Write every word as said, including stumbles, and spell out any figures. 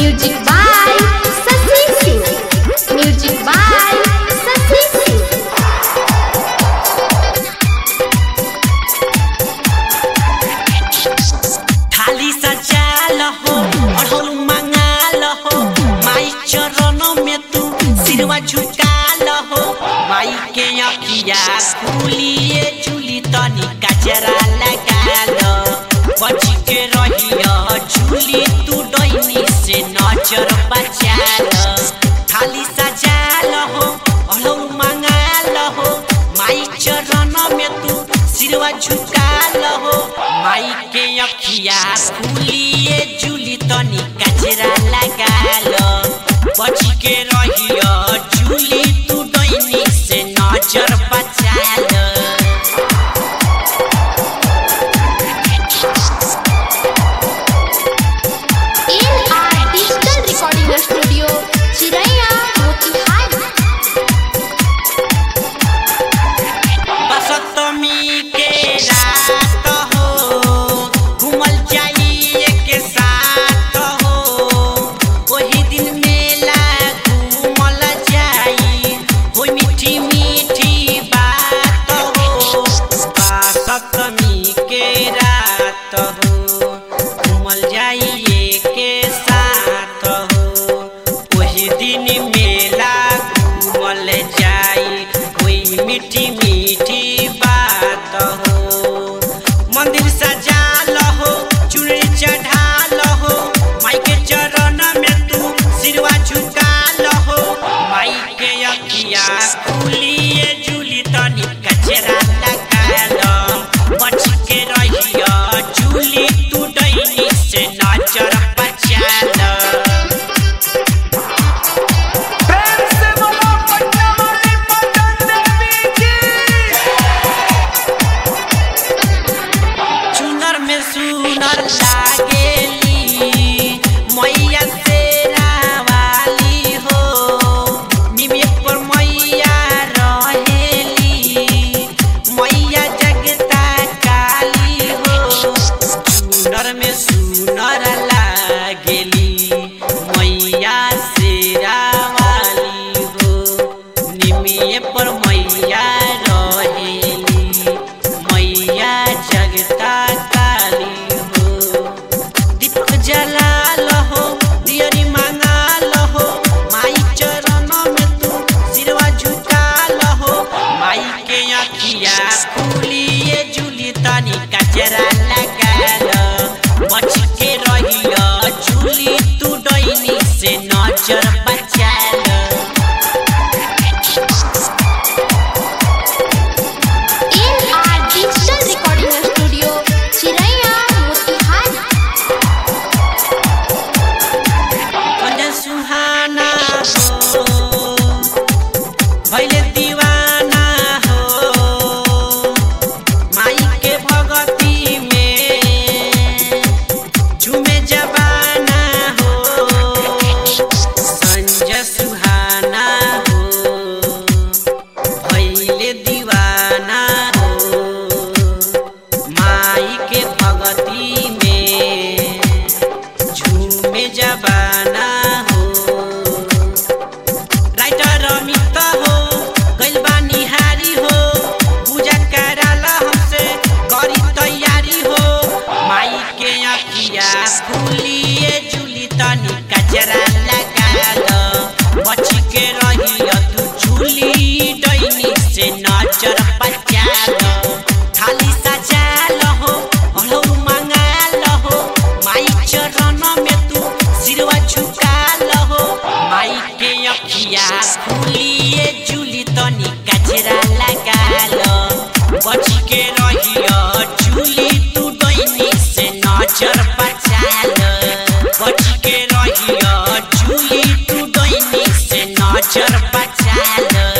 Music by Shashi Singh music by Shashi Singh. थाली सजा लहो अढ़ोल मंगा लहो माई चरणों में तू सिरवा झुका लहो माई के अखिया खुलिए झूली तनी कचरा लगा लो बच के रहिया झूली तू डोइनी से नजर बचा लो। थाली सजा लहो अढ़ोल मंगा लहो माई चरणों में तू सिरवा झुका लहो माई के अखिया खुलिए झूली तनी कचरा लगा लो बच के रहिया झूली तू डोइनी से नजर बचा लो। डिजिटल रिकॉर्डिंग स्टूडियो चिरैया मोतिहारी। बसंतमी के रात हो घूमल जाइए के साथ हो वही दिन मेला घूमल जाई हो मीठी मीठी बात हो। बसंतमी के रात हो घूमल जाइए के साथ हो वही दिन मेला घूमल जाई कोई मीठी मीठी बात हो। मंदिर सजा लहो चुनरी चढ़ा लहो माई के चरण में तू सिरवा झुका लहो माई के अखिया खुलिए झूली तनी कचरा लगा लो बच के रहिया झूली तू डैनी से नजर बचा लो। सुनर में सुनर लागेली मैया शेरा वाली हो निमित पर मैया रहेली मैया जगता काली हो। सुनर में सुनर लागेली मैया शेरा वाली हो निमित पर मैया रहेली मैया जगता काली हो। दीपक जला लहो दियरी मांगा लहो माई चरणों में तू सिरवा झुका लहो माई के अखिया खुलिए झूली तनी कचरा लगा लो बच के रहिया झूली तू डोइनी से नजर बचा लो। डिजिटल रिकॉर्डिंग स्टूडियो चिरैया मोतिहारी। कंजन सुहाना हो भइले दीवाना हो माई के भगती में झूमे जबाना हो। संजय सुहाना हो भइले दीवाना हो माई के भगती में झूमे जबाना हो। राइटर अमित हो गइल बा निहारी हो पूजा कराला हमसे करी तैयारी हो माई के अखिया खुलिए झूली तनी कचरा लगा लो बच के रहिया तू झूली डैनी से नजर बचा लो। थाली सजा लहो अढ़ोल मंगा लहो माई चरणों में तू सिरवा झुका लहो माई के अखिया खुलिए झूली तनी कचरा लगा लो बच के रहिया झूली तू डैनी से नजर बचा लो बच के रहिया झूली तू डैनी से नजर बचा लो।